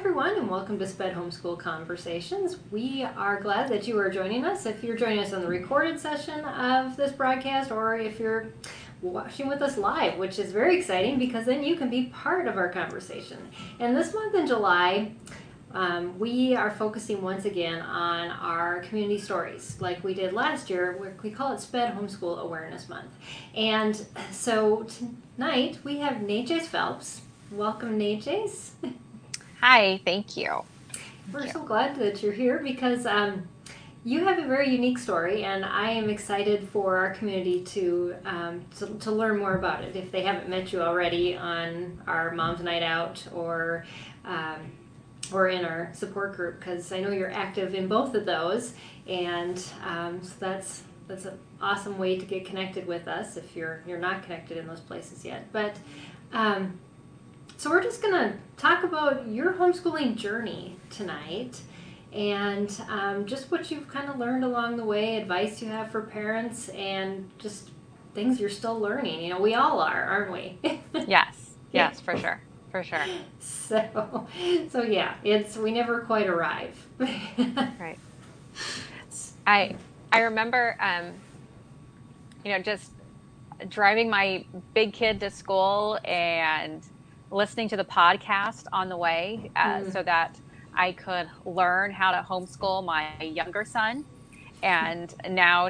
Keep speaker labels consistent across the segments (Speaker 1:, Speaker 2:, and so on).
Speaker 1: everyone, and welcome to SPED Homeschool Conversations. We are glad that you are joining us. If you're joining us on the recorded session of this broadcast, or if you're watching with us live, which is very exciting because then you can be part of our conversation. And this month in July, we are focusing once again on our community stories like we did last year. We call it SPED Homeschool Awareness Month. And so tonight we have Najace Phelps. Welcome, Najace.
Speaker 2: Hi, thank you.
Speaker 1: We're so glad that you're here because you have a very unique story, and I am excited for our community to learn more about it if they haven't met you already on our Mom's Night Out or in our support group, because I know you're active in both of those, and so that's an awesome way to get connected with us if you're not connected in those places yet. But so we're just going to talk about your homeschooling journey tonight, and just what you've kind of learned along the way, advice you have for parents, and just things you're still learning. You know, we all are, aren't we?
Speaker 2: Yes, for sure.
Speaker 1: So yeah, we never quite arrive.
Speaker 2: Right. I remember, just driving my big kid to school and listening to the podcast on the way so that I could learn how to homeschool my younger son. And now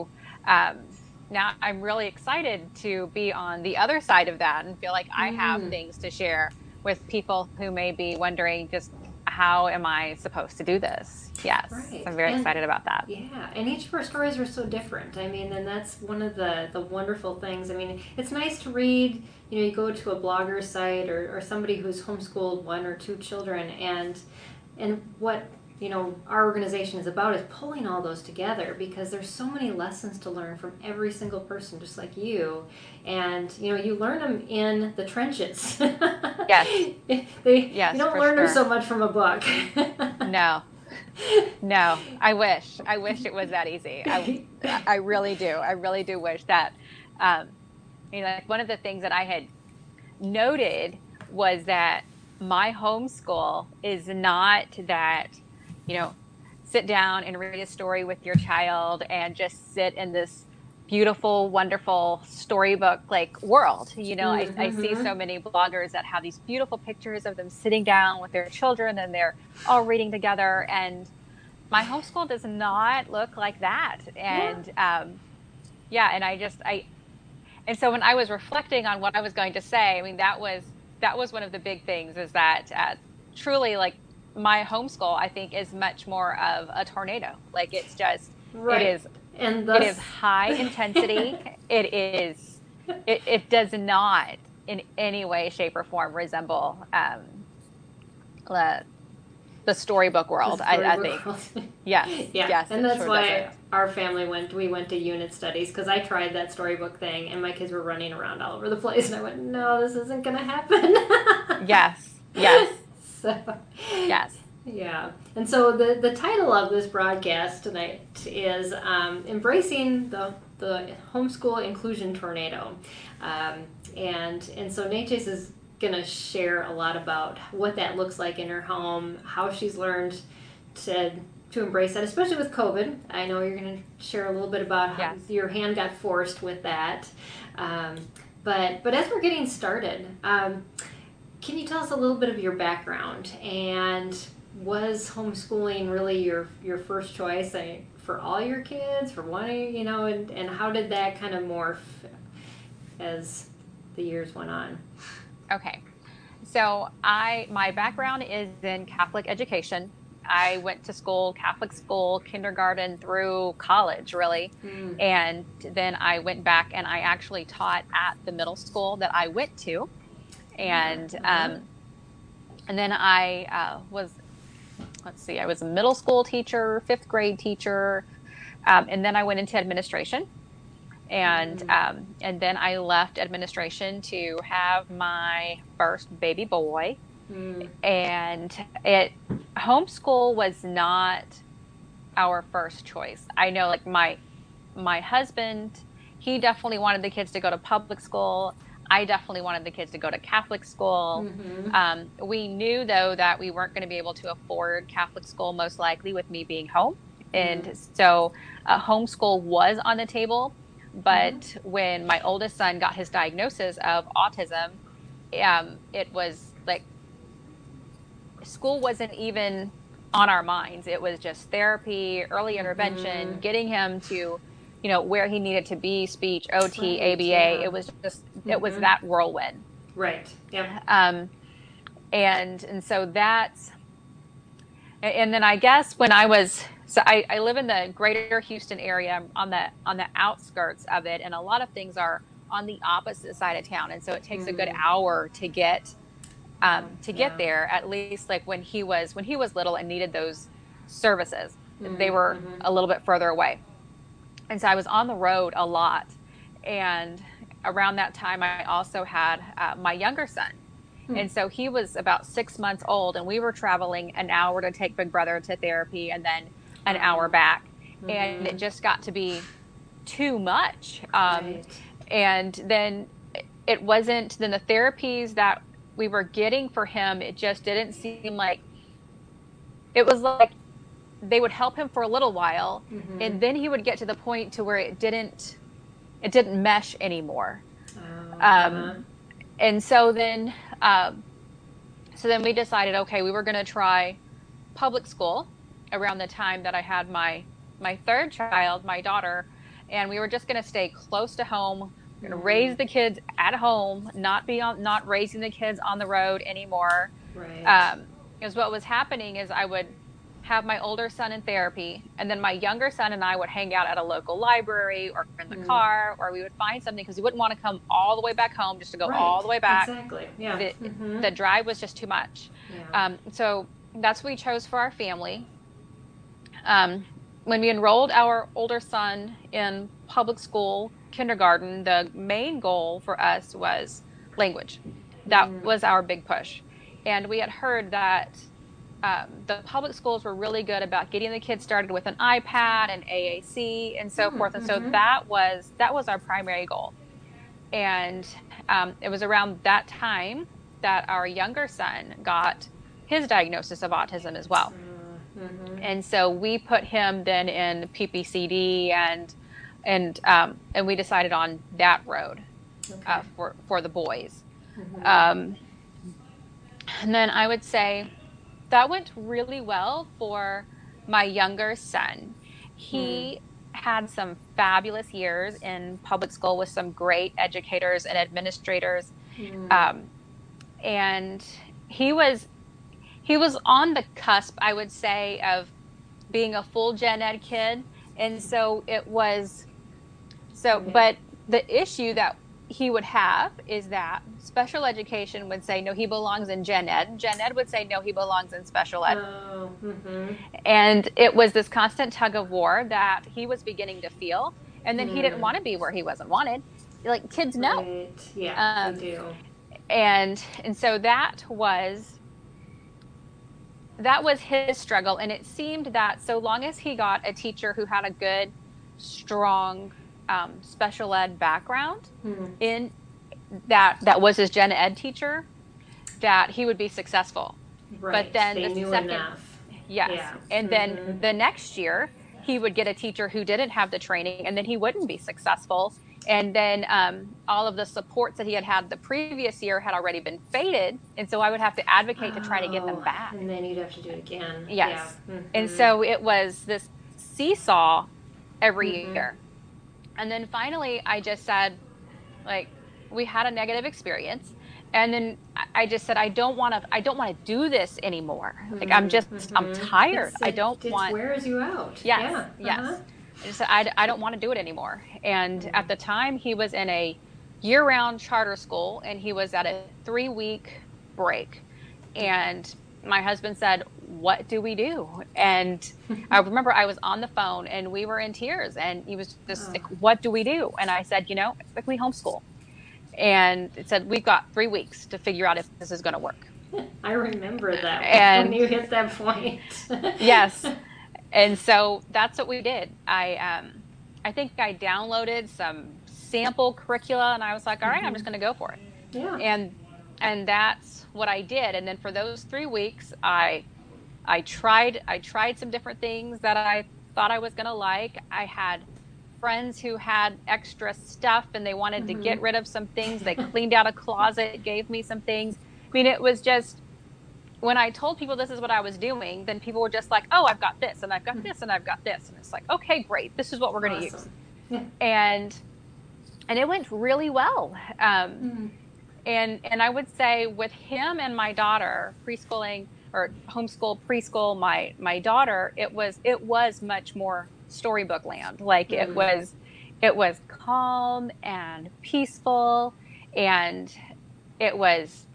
Speaker 2: I'm really excited to be on the other side of that and feel like I have things to share with people who may be wondering just how am I supposed to do this? Yes, right. I'm very excited about that.
Speaker 1: Yeah, and each of our stories are so different. I mean, and that's one of the wonderful things. I mean, it's nice to read, you go to a blogger site or somebody who's homeschooled one or two children, and what our organization is about is pulling all those together, because there's so many lessons to learn from every single person, just like you. And you learn them in the trenches.
Speaker 2: Yes.
Speaker 1: You don't learn them so much from a book.
Speaker 2: No, I wish it was that easy. I really do wish that. Like one of the things that I had noted was that my homeschool is not that, sit down and read a story with your child and just sit in this beautiful, wonderful storybook like world. I see so many bloggers that have these beautiful pictures of them sitting down with their children and they're all reading together. And my homeschool does not look like that. And and so when I was reflecting on what I was going to say, I mean, that was one of the big things, is that truly, like, my homeschool, I think, is much more of a tornado. Like, it's just,
Speaker 1: right.
Speaker 2: It is high intensity. It does not in any way, shape, or form resemble the storybook world. I think.
Speaker 1: World.
Speaker 2: Yes.
Speaker 1: Yeah.
Speaker 2: Yes.
Speaker 1: And that's why our family went to unit studies, because I tried that storybook thing and my kids were running around all over the place, and I went, no, this isn't going to happen.
Speaker 2: Yes.
Speaker 1: So,
Speaker 2: yes.
Speaker 1: Yeah. And so the title of this broadcast tonight is Embracing the Homeschool Inclusion Tornado. And so Najace is going to share a lot about what that looks like in her home, how she's learned to embrace that, especially with COVID. I know you're going to share a little bit about how your hand got forced with that. But as we're getting started, can you tell us a little bit of your background, and was homeschooling really your first choice for all your kids, for one, and how did that kind of morph as the years went on?
Speaker 2: Okay. So my background is in Catholic education. I went to Catholic school, kindergarten through college, really. And then I went back and I actually taught at the middle school that I went to. And then I was a middle school teacher, 5th grade teacher. And then I went into administration. And then I left administration to have my first baby boy. And homeschool was not our first choice. I know, like, my husband, he definitely wanted the kids to go to public school. I definitely wanted the kids to go to Catholic school. We knew, though, that we weren't going to be able to afford Catholic school, most likely with me being home. And so homeschool was on the table. But when my oldest son got his diagnosis of autism, it was like school wasn't even on our minds. It was just therapy, early intervention, getting him to, where he needed to be, speech, OT,
Speaker 1: Right,
Speaker 2: ABA.
Speaker 1: yeah.
Speaker 2: It was just, it was that whirlwind.
Speaker 1: Right. Yeah.
Speaker 2: And so that's, and then I guess when I live in the greater Houston area on the outskirts of it, and a lot of things are on the opposite side of town. And so it takes a good hour to get there, at least like when he was little and needed those services. They were a little bit further away. And so I was on the road a lot. And around that time, I also had my younger son. And so he was about 6 months old, and we were traveling an hour to take Big Brother to therapy and then an hour back. And it just got to be too much. And then it wasn't, then the therapies that we were getting for him, it just didn't seem like, it was like they would help him for a little while, and then he would get to the point to where it didn't mesh anymore. And so then we decided, okay, we were going to try public school around the time that I had my third child, my daughter, and we were just going to stay close to home. We're going to raise the kids at home, not raising the kids on the road anymore.
Speaker 1: Right.
Speaker 2: Because what was happening is I would have my older son in therapy, and then my younger son and I would hang out at a local library or in the car, or we would find something, because he wouldn't want to come all the way back home just to go all the way back.
Speaker 1: Exactly. Yeah.
Speaker 2: The drive was just too much.
Speaker 1: Yeah.
Speaker 2: So that's what we chose for our family. When we enrolled our older son in public school, kindergarten, the main goal for us was language. That was our big push. And we had heard that the public schools were really good about getting the kids started with an iPad and AAC and so forth. And so that was our primary goal. And it was around that time that our younger son got his diagnosis of autism as well. And so we put him then in PPCD, and we decided on that road for the boys. And then I would say that went really well for my younger son. He had some fabulous years in public school with some great educators and administrators. And he was on the cusp, I would say, of being a full gen ed kid. And so it was, but the issue that he would have is that special education would say, no, he belongs in gen ed. Gen ed would say, no, he belongs in special ed. And it was this constant tug of war that he was beginning to feel. And then he didn't want to be where he wasn't wanted. Like, kids know.
Speaker 1: Right. Yeah, they do.
Speaker 2: And so that was his struggle. And it seemed that so long as he got a teacher who had a good, strong special ed background in that was his gen ed teacher, that he would be successful.
Speaker 1: Right.
Speaker 2: But then
Speaker 1: they
Speaker 2: the
Speaker 1: knew
Speaker 2: second,
Speaker 1: enough.
Speaker 2: yes.
Speaker 1: Yeah.
Speaker 2: And then the next year he would get a teacher who didn't have the training, and then he wouldn't be successful. And then all of the supports that he had the previous year had already been faded. And so I would have to advocate to try to get them back.
Speaker 1: And then you'd have to do it again.
Speaker 2: Yes.
Speaker 1: Yeah.
Speaker 2: And so it was this seesaw every year. And then finally I just said, like, we had a negative experience. And then I just said, I don't want to do this anymore. Like, I'm tired.
Speaker 1: It wears you out.
Speaker 2: Yes.
Speaker 1: Yeah.
Speaker 2: Yes. I just said, I don't want to do it anymore. And at the time, he was in a year-round charter school, and he was at a 3-week break. And my husband said, what do we do? And I remember I was on the phone, and we were in tears, and he was just like, what do we do? And I said, like, we homeschool. And it said, we've got 3 weeks to figure out if this is going to work.
Speaker 1: I remember that
Speaker 2: and,
Speaker 1: when you hit that point.
Speaker 2: Yes. And so that's what we did. I think I downloaded some sample curricula, and I was like, all right, I'm just going to go for it.
Speaker 1: Yeah.
Speaker 2: And that's what I did. And then for those 3 weeks, I tried some different things that I thought I was going to like. I had friends who had extra stuff and they wanted to get rid of some things. They cleaned out a closet, gave me some things. I mean, it was just when I told people this is what I was doing, then people were just like, "Oh, I've got this and I've got this and I've got this." And it's like, "Okay, great. This is what we're going to use."
Speaker 1: Awesome. Yeah.
Speaker 2: And it went really well.
Speaker 1: Mm.
Speaker 2: And I would say with him and my daughter preschooling or homeschool preschool, my daughter, it was much more storybook land. Like it was calm and peaceful, and it was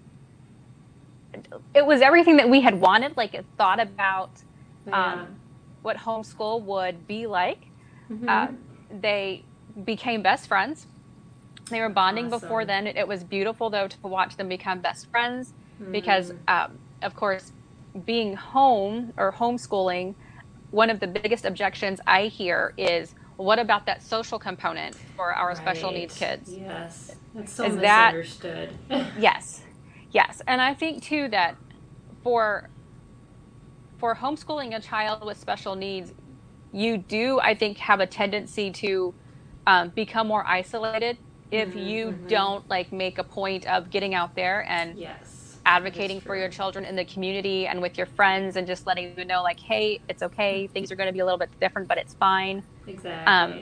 Speaker 2: everything that we had wanted. Like it thought about
Speaker 1: Yeah.
Speaker 2: what homeschool would be like. Uh,
Speaker 1: Mm-hmm.
Speaker 2: they became best friends. They were bonding before
Speaker 1: Awesome.
Speaker 2: then. It was beautiful, though, to watch them become best friends because,
Speaker 1: Mm.
Speaker 2: of course, being home or homeschooling, one of the biggest objections I hear is, what about that social component for our special needs
Speaker 1: Right.
Speaker 2: kids?
Speaker 1: Yes. It's so
Speaker 2: Is that,
Speaker 1: misunderstood.
Speaker 2: yes, yes. And I think, too, that for homeschooling a child with special needs, you do, I think, have a tendency to become more isolated if you
Speaker 1: Mm-hmm.
Speaker 2: don't like make a point of getting out there and
Speaker 1: Yes, that is
Speaker 2: advocating for your
Speaker 1: true.
Speaker 2: children in the community and with your friends and just letting them know like, hey, it's okay, things are going to be a little bit different, but it's fine. um,
Speaker 1: Exactly.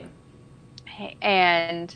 Speaker 2: and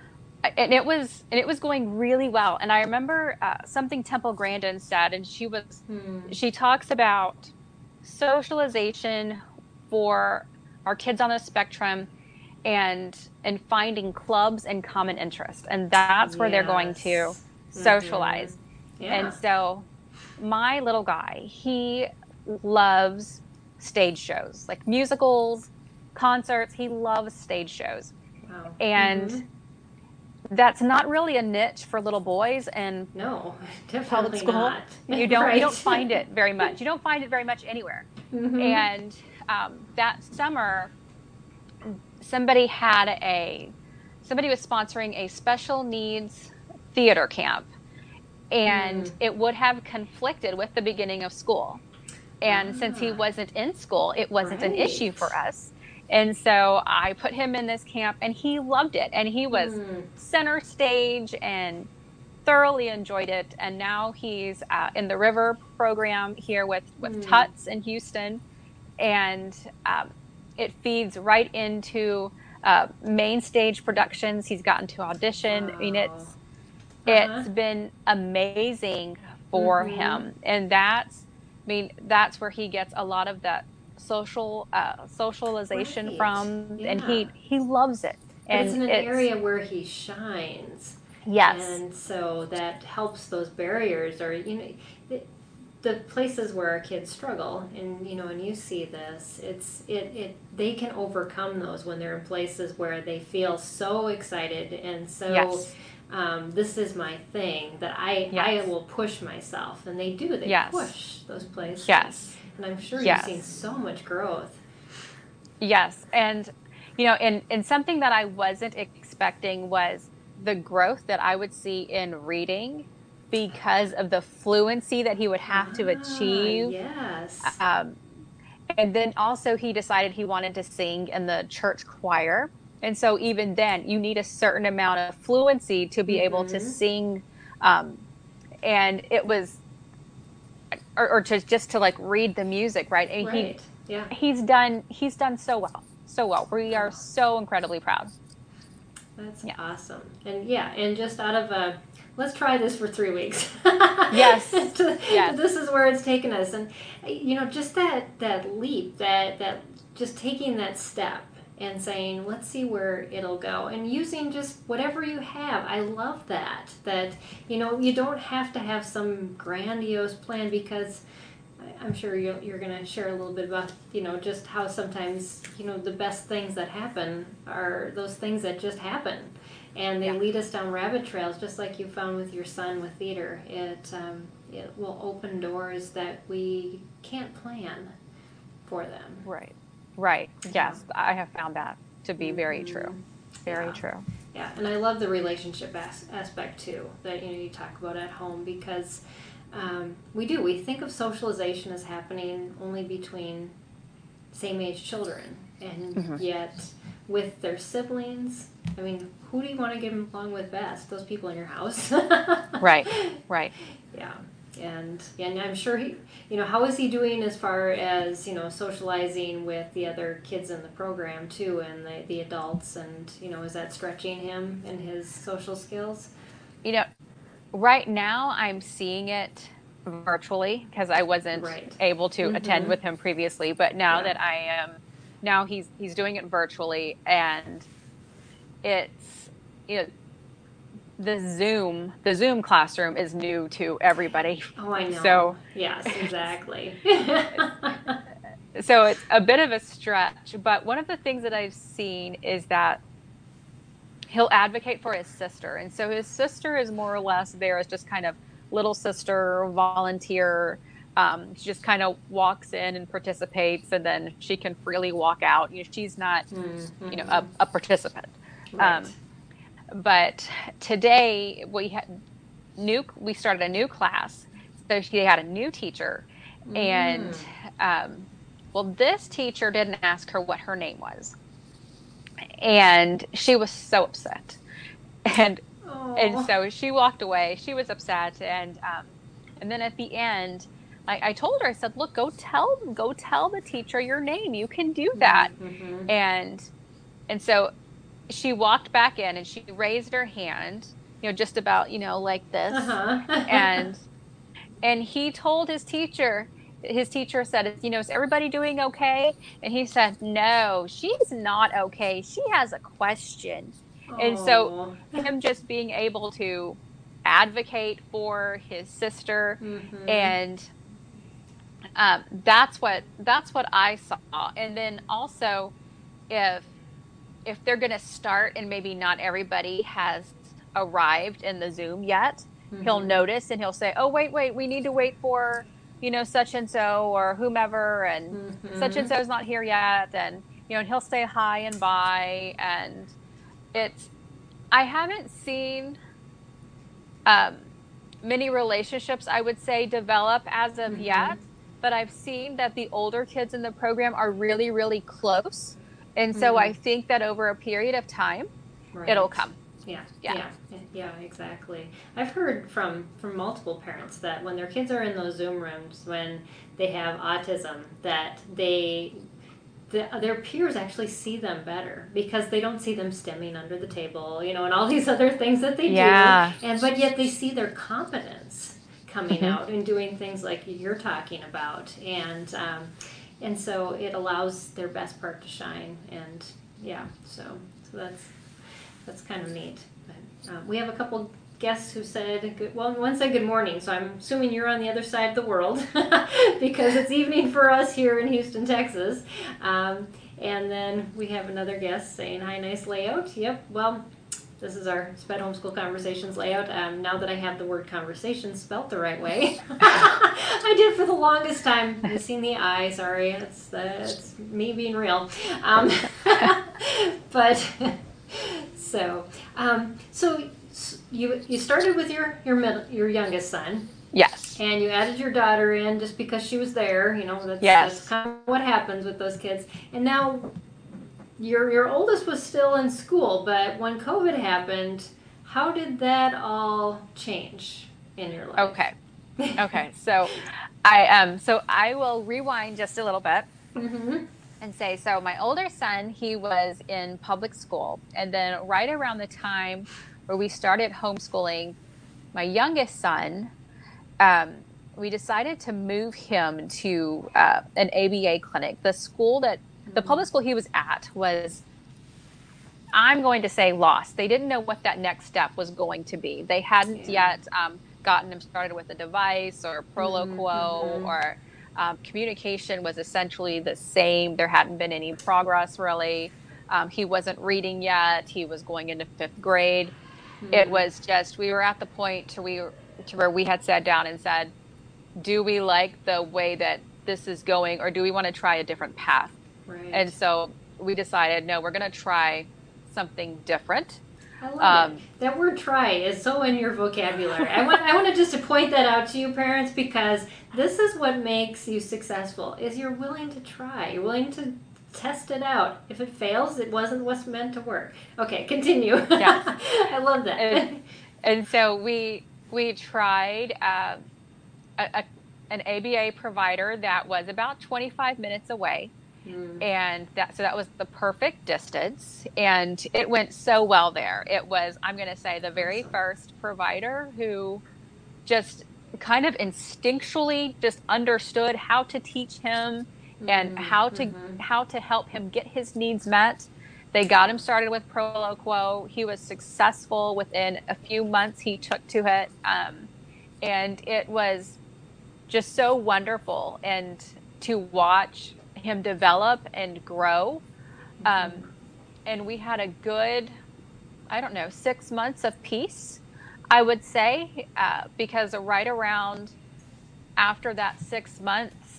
Speaker 2: it was going really well. And I remember something Temple Grandin said, and
Speaker 1: Hmm.
Speaker 2: she talks about socialization for our kids on the spectrum and finding clubs and common interest, and that's where they're going to
Speaker 1: Yes. Mm-hmm.
Speaker 2: socialize. And
Speaker 1: Yeah.
Speaker 2: so my little guy, he loves stage shows, like musicals, concerts. He loves stage shows.
Speaker 1: Wow.
Speaker 2: And
Speaker 1: Mm-hmm.
Speaker 2: that's not really a niche for little boys in
Speaker 1: No,
Speaker 2: public
Speaker 1: definitely
Speaker 2: school.
Speaker 1: not.
Speaker 2: You don't
Speaker 1: Right.
Speaker 2: find it very much. You don't find it very much anywhere.
Speaker 1: Mm-hmm.
Speaker 2: And that summer, somebody had somebody was sponsoring a special needs theater camp,
Speaker 1: Mm.
Speaker 2: and it would have conflicted with the beginning of school. And since he
Speaker 1: Ah,
Speaker 2: wasn't in school, it wasn't an issue
Speaker 1: right.
Speaker 2: for us. And so I put him in this camp and he loved it. And he was
Speaker 1: Mm.
Speaker 2: center stage and thoroughly enjoyed it. And now he's in the River program here with
Speaker 1: Mm.
Speaker 2: Tuts in Houston. And it feeds right into main stage productions. He's gotten to audition. I mean,
Speaker 1: Wow. Uh-huh.
Speaker 2: it's been amazing for
Speaker 1: Mm-hmm.
Speaker 2: him, and that's where he gets a lot of that socialization
Speaker 1: Right.
Speaker 2: from, and
Speaker 1: Yeah.
Speaker 2: he loves it.
Speaker 1: But it's
Speaker 2: And
Speaker 1: in an
Speaker 2: it's
Speaker 1: area where he shines.
Speaker 2: yes,
Speaker 1: And so that helps those barriers, or, the places where our kids struggle, and you see this, they can overcome those when they're in places where they feel so excited and so,
Speaker 2: yes,
Speaker 1: this is my thing, that I
Speaker 2: yes,
Speaker 1: will push myself, and they
Speaker 2: yes,
Speaker 1: push those places,
Speaker 2: yes,
Speaker 1: and I'm sure you've seen
Speaker 2: yes,
Speaker 1: so much growth.
Speaker 2: yes. And and something that I wasn't expecting was the growth that I would see in reading because of the fluency that he would have to
Speaker 1: Ah,
Speaker 2: achieve.
Speaker 1: yes.
Speaker 2: Um, And then also he decided he wanted to sing in the church choir. And so even then, you need a certain amount of fluency to be able to
Speaker 1: Mm-hmm.
Speaker 2: sing. Um, and it was, or to just to like read the music, right? And
Speaker 1: Right. Yeah.
Speaker 2: he's done so well, so well. We are
Speaker 1: Oh.
Speaker 2: so incredibly proud.
Speaker 1: That's
Speaker 2: Yeah.
Speaker 1: awesome. And yeah, and just out of let's try this for 3 weeks.
Speaker 2: Yes. Yes.
Speaker 1: This is where it's taken us, and just that leap, that just taking that step and saying, let's see where it'll go, and using just whatever you have. I love that. That you don't have to have some grandiose plan, because I'm sure you're going to share a little bit about, just how sometimes, the best things that happen are those things that just happen. And they
Speaker 2: Yeah.
Speaker 1: lead us down rabbit trails, just like you found with your son with theater. It will open doors that we can't plan for them.
Speaker 2: Right. Right.
Speaker 1: Yeah.
Speaker 2: Yes. I have found that to be very true.
Speaker 1: Mm-hmm.
Speaker 2: Very
Speaker 1: Yeah.
Speaker 2: true.
Speaker 1: Yeah, and I love the relationship aspect too that you talk about at home, because we think of socialization as happening only between same age children, and yet with their siblings, I mean, who do you want to get along with best? Those people in your house.
Speaker 2: Right.
Speaker 1: Yeah. And I'm sure how is he doing as far as, socializing with the other kids in the program too, and the adults, and, is that stretching him in his social skills?
Speaker 2: Right now I'm seeing it virtually because I wasn't able to attend with him previously, but now that I am, now he's doing it virtually, and it's, the Zoom classroom is new to everybody.
Speaker 1: Oh, I know.
Speaker 2: So
Speaker 1: yes, exactly.
Speaker 2: So it's a bit of a stretch, but one of the things that I've seen is that he'll advocate for his sister. And so his sister is more or less there as just kind of little sister, volunteer. She just kind of walks in and participates, and then she can freely walk out. She's not, a participant.
Speaker 1: Right.
Speaker 2: But today we started a new class. So she had a new teacher, and this teacher didn't ask her what her name was. And she was so upset, and so she walked away. She was upset, and then at the end, I told her, I said, "Look, go tell the teacher your name. You can do that." And so she walked back in, and she raised her hand, just about like this, and he told his teacher. His teacher said, is everybody doing okay? And he said, no, she's not okay. She has a question. And so him just being able to advocate for his sister, and that's what I saw. And then also, if they're going to start and maybe not everybody has arrived in the Zoom yet, he'll notice and he'll say, oh, wait, we need to wait for such and so or whomever, and such and so is not here yet, and and he'll say hi and bye. And I haven't seen many relationships, I would say, develop as of yet, but I've seen that the older kids in the program are really, really close, and so I think that over a period of time, it'll come.
Speaker 1: Yeah, exactly. I've heard from multiple parents that when their kids are in those Zoom rooms, when they have autism, that their peers actually see them better because they don't see them stimming under the table, and all these other things that they do, but yet they see their competence coming out and doing things like you're talking about, and so it allows their best part to shine, and so that's kind of neat. But, we have a couple guests who said, one said good morning, so I'm assuming you're on the other side of the world because it's evening for us here in Houston, Texas. And then we have another guest saying, hi, nice layout. Yep, well, this is our SPED Homeschool Conversations layout. Now that I have the word conversation spelt the right way. I did for the longest time. Missing the I, sorry, it's me being real. But... So you started with your youngest son.
Speaker 2: Yes.
Speaker 1: And you added your daughter in just because she was there. That's kind of what happens with those kids. And now your oldest was still in school, but when COVID happened, how did that all change in your life?
Speaker 2: Okay. So I will rewind just a little bit. And say, so my older son, he was in public school. And then right around the time where we started homeschooling my youngest son, we decided to move him to an ABA clinic. The public school he was at was, I'm going to say, lost. They didn't know what that next step was going to be. They hadn't yet gotten him started with a device or Proloquo or... communication was essentially the same. There hadn't been any progress, really. He wasn't reading yet. He was going into 5th grade. It was just, we were at the point to where we had sat down and said, do we like the way that this is going, or do we want to try a different path?
Speaker 1: Right.
Speaker 2: And so we decided, no, we're going to try something different.
Speaker 1: I love it. That word try is so in your vocabulary. I want to just to point that out to you parents, because this is what makes you successful, is you're willing to try. You're willing to test it out. If it fails, it wasn't what's meant to work. Okay, continue.
Speaker 2: Yes.
Speaker 1: I love that.
Speaker 2: And so we tried an ABA provider that was about 25 minutes away. And that was the perfect distance, and it went so well there. It was, I'm going to say, the very first provider who just kind of instinctually just understood how to teach him and how to help him get his needs met. They got him started with Proloquo. He was successful within a few months. He took to it, and it was just so wonderful, and to watch him develop and grow. And we had a good, 6 months of peace, I would say, because right around after that 6 months,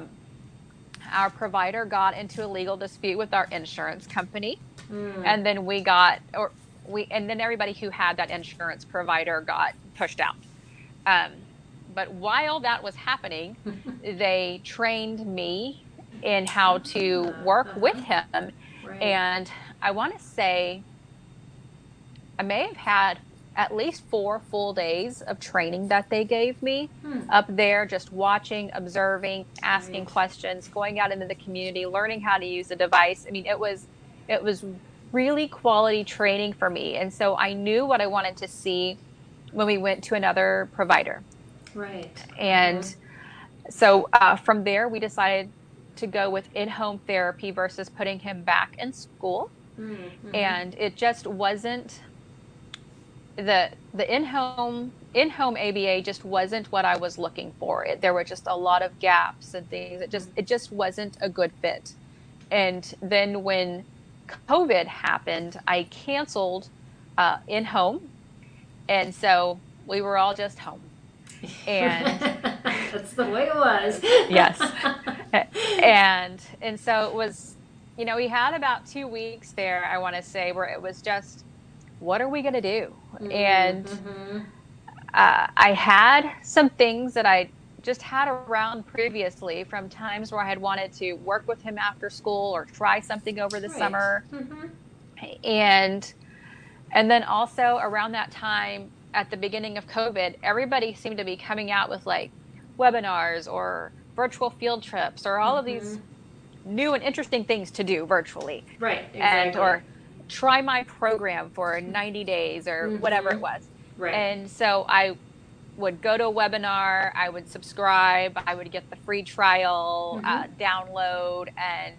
Speaker 2: our provider got into a legal dispute with our insurance company. And then and then everybody who had that insurance provider got pushed out. But while that was happening, they trained me in how to work with him. Right. And I want to say I may have had at least 4 full days of training that they gave me up there, just watching, observing, asking questions, going out into the community, learning how to use the device. I mean, it was really quality training for me. And so I knew what I wanted to see when we went to another provider.
Speaker 1: Right.
Speaker 2: And so from there, we decided to go with in-home therapy versus putting him back in school. And it just wasn't the in-home ABA just wasn't what I was looking for. There were just a lot of gaps and things. It just wasn't a good fit. And then when COVID happened, I canceled in-home, and so we were all just home. And
Speaker 1: that's the way it was.
Speaker 2: Yes. And so it was, we had about 2 weeks there, I want to say, where it was just, what are we going to do? And I had some things that I just had around previously from times where I had wanted to work with him after school or try something over the summer. And then also around that time, at the beginning of COVID, everybody seemed to be coming out with like webinars or virtual field trips or all of these new and interesting things to do virtually.
Speaker 1: Right, exactly.
Speaker 2: And or try my program for 90 days or whatever it was.
Speaker 1: Right.
Speaker 2: And so I would go to a webinar, I would subscribe, I would get the free trial, download,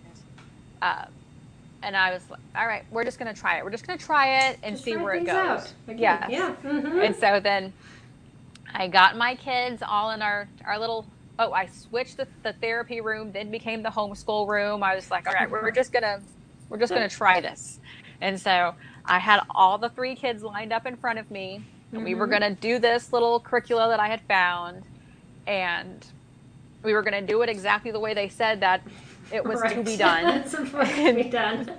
Speaker 2: and I was like, all right, we're just going to try it. We're just going to try it and just see where it goes.
Speaker 1: Yes. Yeah.
Speaker 2: And so then I got my kids all in our little, I switched the therapy room, then became the homeschool room. I was like, all right, we're just going to try this. And so I had all the 3 kids lined up in front of me, and we were going to do this little curricula that I had found, and we were going to do it exactly the way they said that it was to be done.
Speaker 1: It's supposed to be done.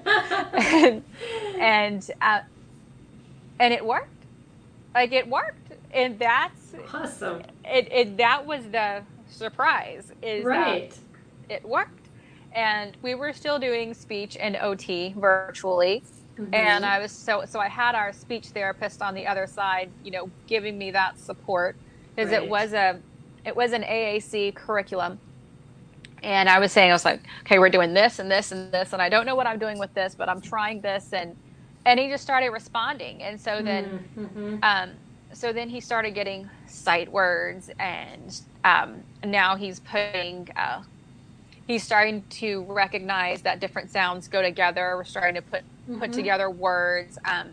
Speaker 2: and it worked. Like, it worked. And that's
Speaker 1: awesome.
Speaker 2: That was the surprise, is
Speaker 1: right.
Speaker 2: It worked. And we were still doing speech and OT virtually. And I was so I had our speech therapist on the other side, giving me that support, because it was an AAC curriculum. And I was like, okay, we're doing this and this and this, and I don't know what I'm doing with this, but I'm trying this, and he just started responding. And so then he started getting sight words, and now he's starting to recognize that different sounds go together. We're starting to put together words,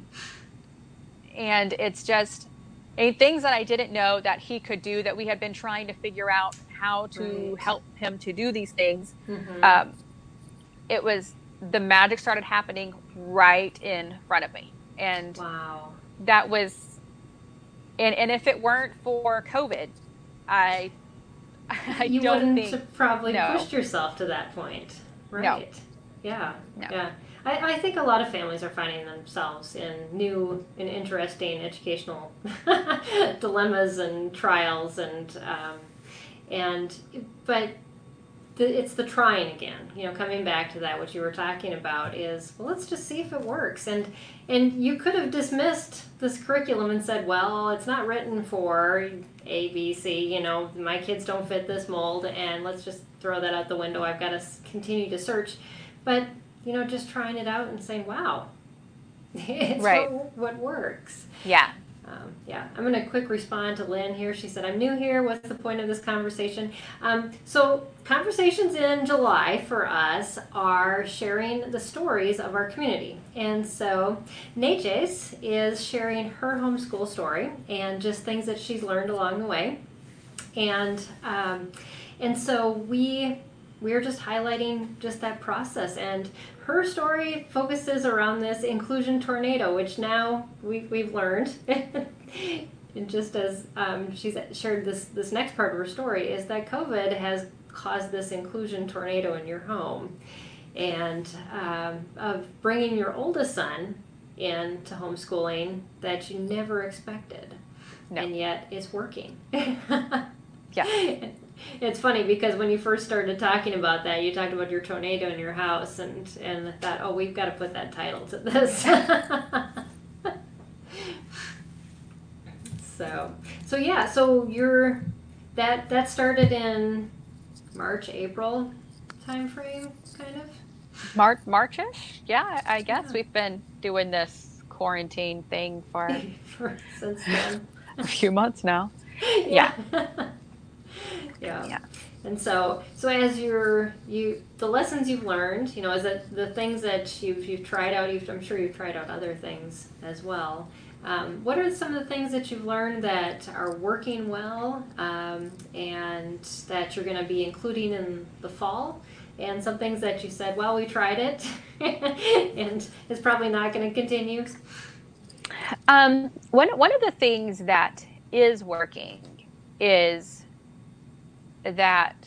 Speaker 2: and it's just things that I didn't know that he could do, that we had been trying to figure out how to help him to do these things. It was, the magic started happening right in front of me. And
Speaker 1: wow.
Speaker 2: That was, and if it weren't for COVID, I
Speaker 1: you
Speaker 2: don't
Speaker 1: wouldn't
Speaker 2: think
Speaker 1: have probably pushed yourself to that point. Right.
Speaker 2: No.
Speaker 1: Yeah.
Speaker 2: No.
Speaker 1: Yeah. I think a lot of families are finding themselves in new and interesting educational dilemmas and trials, and but it's the trying again. Coming back to that, what you were talking about is, well, let's just see if it works. And you could have dismissed this curriculum and said, well, it's not written for A, B, C. My kids don't fit this mold, and let's just throw that out the window. I've got to continue to search. But just trying it out and saying, wow, it's
Speaker 2: right.
Speaker 1: what works.
Speaker 2: Yeah.
Speaker 1: I'm going to quick respond to Lynn here. She said, I'm new here. What's the point of this conversation? So conversations in July for us are sharing the stories of our community. And so Natchez is sharing her homeschool story and just things that she's learned along the way. And so we're just highlighting just that process. And her story focuses around this inclusion tornado, which now we've learned, and just as she's shared this next part of her story, is that COVID has caused this inclusion tornado in your home, and of bringing your oldest son into homeschooling that you never expected, and yet it's working.
Speaker 2: Yeah.
Speaker 1: It's funny because when you first started talking about that, you talked about your tornado in your house, and I thought, oh, we've got to put that title to this. So you're that started in March, April time frame, kind of.
Speaker 2: Marchish, yeah, I guess we've been doing this quarantine thing for
Speaker 1: since then.
Speaker 2: A few months now.
Speaker 1: Yeah. Yeah. And so as the lessons you've learned, is that the things that you've tried out, I'm sure you've tried out other things as well. What are some of the things that you've learned that are working well, and that you're going to be including in the fall? And some things that you said, well, we tried it, and it's probably not going to continue.
Speaker 2: One of the things that is working is that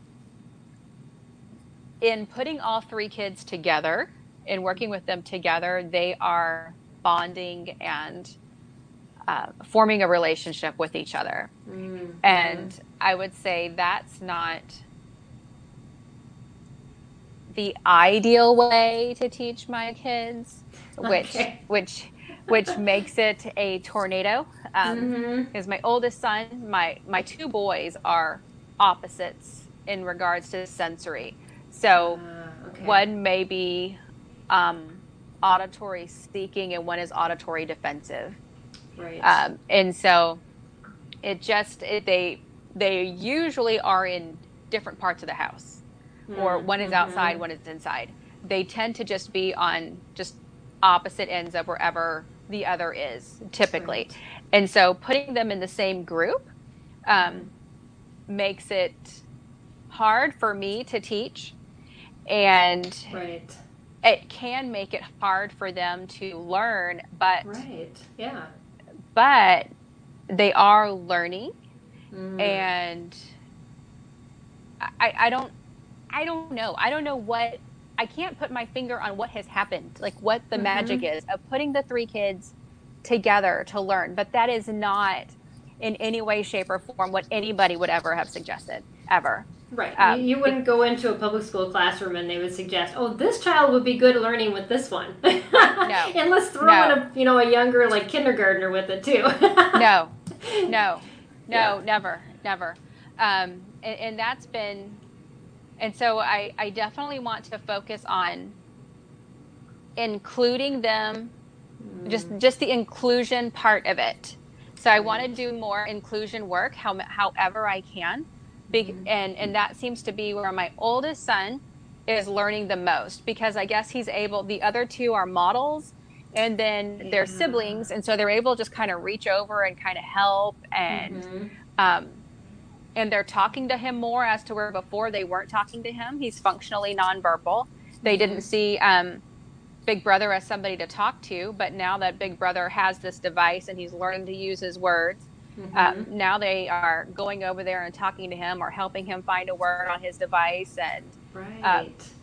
Speaker 2: in putting all three kids together and working with them together, they are bonding and forming a relationship with each other. Mm-hmm. And I would say that's not the ideal way to teach my kids, which makes it a tornado. Because my oldest son, my two boys are opposites in regards to sensory. So one may be auditory seeking and one is auditory defensive.
Speaker 1: Right.
Speaker 2: And so they usually are in different parts of the house, or one is outside, one is inside. They tend to just be on just opposite ends of wherever the other is, typically. Right. And so putting them in the same group makes it hard for me to teach, and it can make it hard for them to learn, but they are learning. And I don't know what, I can't put my finger on what has happened, like what the magic is of putting the three kids together to learn, but that is not in any way, shape, or form what anybody would ever have suggested, ever.
Speaker 1: Right. You wouldn't go into a public school classroom and they would suggest, oh, this child would be good learning with this one. No. And let's throw in a younger, like, kindergartner with it too.
Speaker 2: No, never. And that's been, and so I definitely want to focus on including them, just the inclusion part of it. So I want to do more inclusion work, however I can. And that seems to be where my oldest son is learning the most, because I guess he's able, the other two are models, and then they're siblings, and so they're able to just kind of reach over and kind of help, and and they're talking to him more, as to where before they weren't talking to him. He's functionally nonverbal. They didn't see Big Brother as somebody to talk to, but now that Big Brother has this device and he's learning to use his words, now they are going over there and talking to him or helping him find a word on his device. And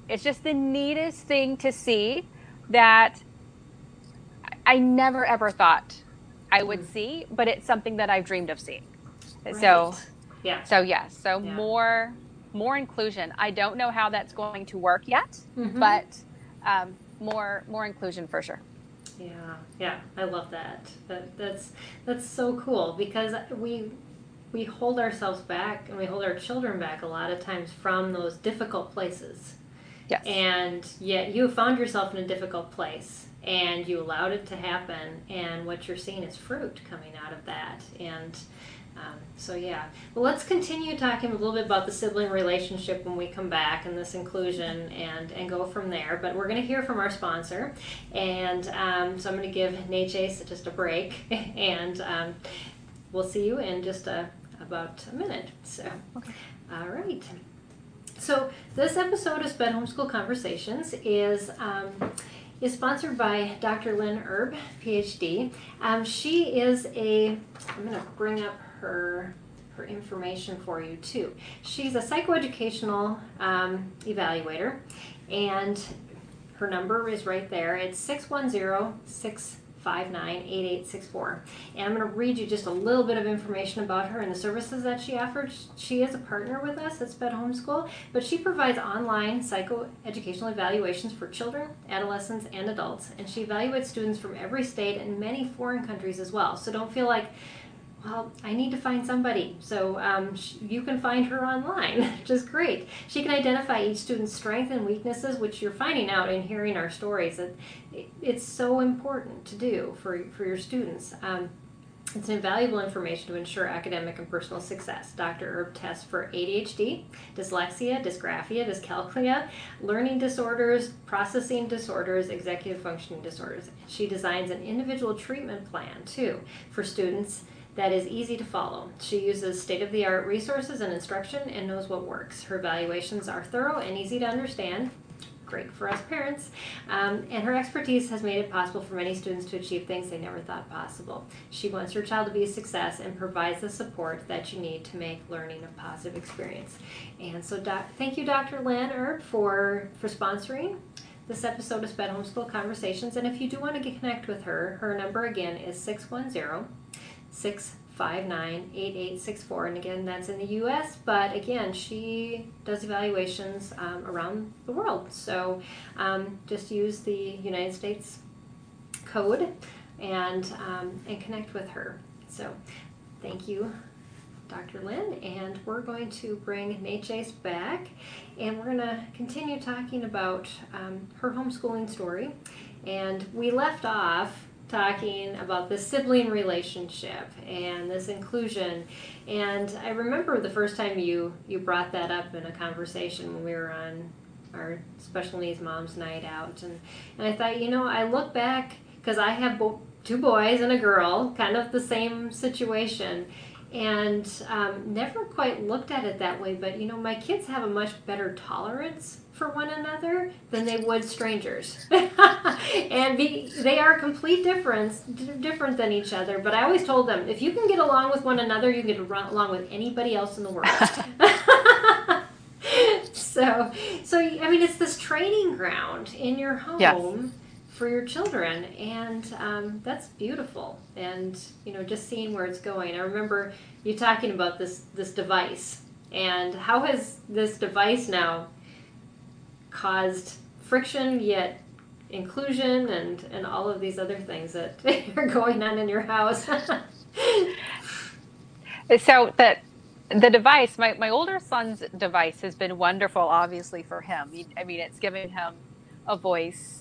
Speaker 2: it's just the neatest thing to see that I never ever thought I would see, but it's something that I've dreamed of seeing.
Speaker 1: Right. Yeah.
Speaker 2: So yes, so
Speaker 1: Yeah.
Speaker 2: more inclusion. I don't know how that's going to work yet,
Speaker 1: Mm-hmm.
Speaker 2: but more inclusion for sure.
Speaker 1: Yeah, yeah, I love that. That's so cool because we hold ourselves back and we hold our children back a lot of times from those difficult places.
Speaker 2: Yes.
Speaker 1: And yet you found yourself in a difficult place and you allowed it to happen, and what you're seeing is fruit coming out of that. And so yeah, well, let's continue talking a little bit about the sibling relationship when we come back and this inclusion, and go from there. But we're going to hear from our sponsor, and so I'm going to give Natchez just a break, and we'll see you in just about a minute. So,
Speaker 2: Okay.
Speaker 1: All right. So this episode of Sped Homeschool Conversations is sponsored by Dr. Lynn Erb, PhD. She is I'm going to bring up her information for you too. She's a psychoeducational evaluator, and her number is right there. It's 610-659-8864. And I'm going to read you just a little bit of information about her and the services that she offers. She is a partner with us at Sped Homeschool, but she provides online psychoeducational evaluations for children, adolescents, and adults. And she evaluates students from every state and many foreign countries as well. So don't feel like, well, I need to find somebody. So you can find her online, which is great. She can identify each student's strengths and weaknesses, which you're finding out in hearing our stories. That it's so important to do for your students. It's invaluable information to ensure academic and personal success. Dr. Erb tests for ADHD, dyslexia, dysgraphia, dyscalculia, learning disorders, processing disorders, executive functioning disorders. She designs an individual treatment plan, too, for students that is easy to follow. She uses state-of-the-art resources and instruction and knows what works. Her evaluations are thorough and easy to understand. Great for us parents. And her expertise has made it possible for many students to achieve things they never thought possible. She wants your child to be a success and provides the support that you need to make learning a positive experience. And so thank you, Dr. Lynn Erb, for sponsoring this episode of Sped Homeschool Conversations. And if you do want to connect with her, her number again is 610-659-8864, and again, that's in the U.S., but again, she does evaluations around the world, so just use the United States code and connect with her. So thank you, Dr. Lynn, and we're going to bring Natchez back, and we're going to continue talking about her homeschooling story. And we left off talking about the sibling relationship and this inclusion. And I remember the first time you brought that up in a conversation when we were on our special needs moms night out. And I thought, I look back, because I have two boys and a girl, kind of the same situation, and never quite looked at it that way. But, my kids have a much better tolerance for one another than they would strangers. And they are complete different than each other. But I always told them, if you can get along with one another, you can get along with anybody else in the world. So I mean, it's this training ground in your home. Yes. For your children, and that's beautiful. And just seeing where it's going. I remember you talking about this device, and how has this device now caused friction yet inclusion and all of these other things that are going on in your house.
Speaker 2: So the device, my older son's device has been wonderful, obviously, for him. I mean, it's given him a voice.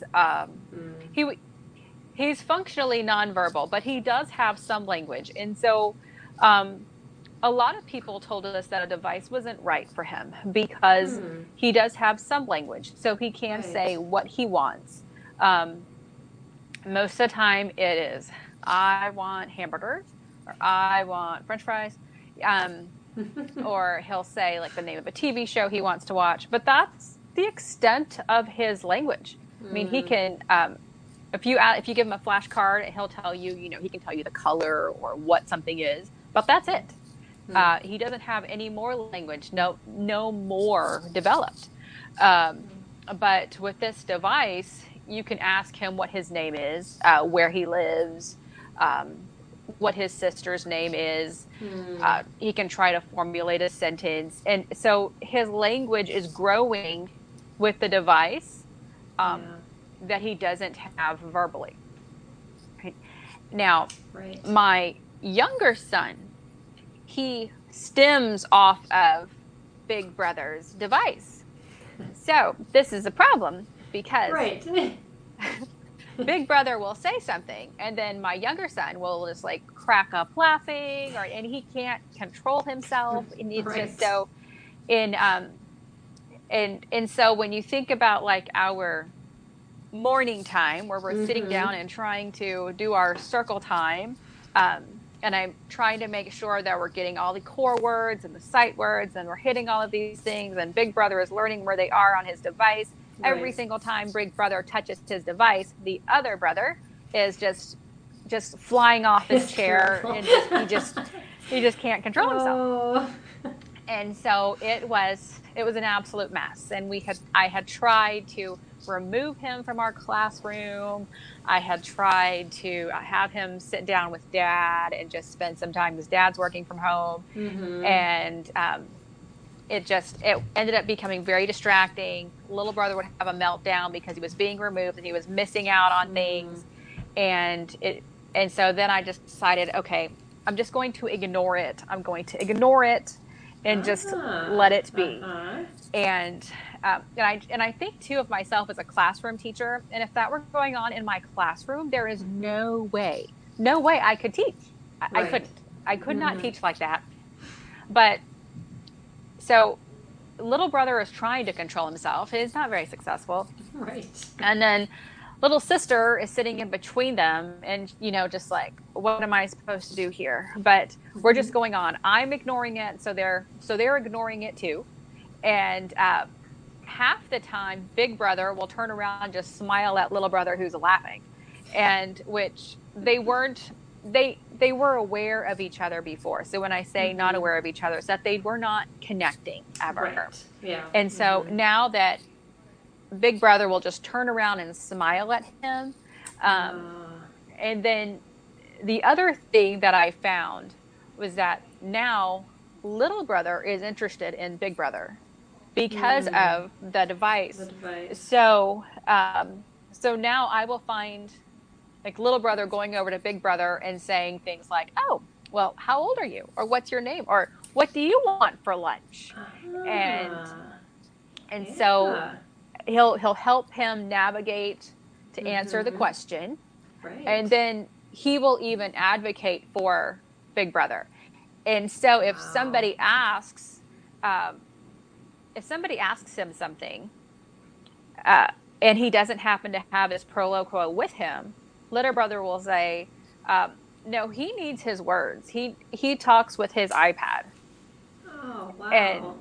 Speaker 2: He's functionally nonverbal, but he does have some language. And so a lot of people told us that a device wasn't right for him because he does have some language. So he can say what he wants. Most of the time it is, I want hamburgers, or I want French fries. Or he'll say like the name of a TV show he wants to watch. But that's the extent of his language. I mean, he can, if you give him a flashcard, he'll tell you, he can tell you the color or what something is, but that's it. He doesn't have any more language, no more developed. But with this device, you can ask him what his name is, where he lives, um, what his sister's name is.
Speaker 1: Hmm.
Speaker 2: He can try to formulate a sentence. And so his language is growing with the device, um,
Speaker 1: Yeah.
Speaker 2: that he doesn't have verbally. Right? Now,
Speaker 1: Right.
Speaker 2: my younger son, he stems off of Big Brother's device. So this is a problem because
Speaker 1: Right.
Speaker 2: Big Brother will say something, and then my younger son will just like crack up laughing, or and he can't control himself, and it's just
Speaker 1: Right.
Speaker 2: so in and so when you think about like our morning time where we're sitting
Speaker 1: Mm-hmm.
Speaker 2: down and trying to do our circle time, and I'm trying to make sure that we're getting all the core words and the sight words and we're hitting all of these things, and Big Brother is learning where they are on his device. Every
Speaker 1: Right.
Speaker 2: single time Big Brother touches his device, the other brother is just flying off his chair,
Speaker 1: Hysterical.
Speaker 2: and he just can't control himself.
Speaker 1: Oh.
Speaker 2: And so it was an absolute mess, and I had tried to remove him from our classroom. I had tried to have him sit down with dad and just spend some time. His dad's working from home,
Speaker 1: Mm-hmm.
Speaker 2: and it ended up becoming very distracting. Little brother would have a meltdown because he was being removed and he was missing out on
Speaker 1: Mm.
Speaker 2: things. And it and so then I just decided, okay, I'm just going to ignore it. I'm going to ignore it and just let
Speaker 1: Ah.
Speaker 2: it be.
Speaker 1: Uh-huh.
Speaker 2: And I think too of myself as a classroom teacher. And if that were going on in my classroom, there is no way I could teach. I
Speaker 1: Right.
Speaker 2: couldn't. I could not
Speaker 1: Mm-hmm.
Speaker 2: teach like that. But so little brother is trying to control himself. He's not very successful.
Speaker 1: Right.
Speaker 2: And then little sister is sitting in between them and, just like, what am I supposed to do here? But we're
Speaker 1: Mm-hmm.
Speaker 2: just going on. I'm ignoring it. So they're ignoring it too. And half the time, Big Brother will turn around and just smile at little brother who's laughing, and which they were aware of each other before. So when I say not
Speaker 1: Mm-hmm.
Speaker 2: aware of each other, it's that they were not connecting ever.
Speaker 1: Right. Yeah.
Speaker 2: And so
Speaker 1: Mm-hmm.
Speaker 2: now that Big Brother will just turn around and smile at him, um,
Speaker 1: Uh,
Speaker 2: and then the other thing that I found was that now little brother is interested in Big Brother because
Speaker 1: mm,
Speaker 2: of the
Speaker 1: the
Speaker 2: device.
Speaker 1: device.
Speaker 2: So now I will find like little brother going over to Big Brother and saying things like, "Oh, well, how old are you? Or what's your name? Or what do you want for lunch?" And
Speaker 1: Ah.
Speaker 2: and so
Speaker 1: Yeah.
Speaker 2: he'll help him navigate to answer the
Speaker 1: Mm-hmm.
Speaker 2: question, and
Speaker 1: Right.
Speaker 2: then he will even advocate for Big Brother. And so
Speaker 1: Wow.
Speaker 2: um, if somebody asks him something, uh, and he doesn't happen to have his Proloquo with him, little brother will say, "No, he needs his words. He talks with his iPad."
Speaker 1: Oh, wow.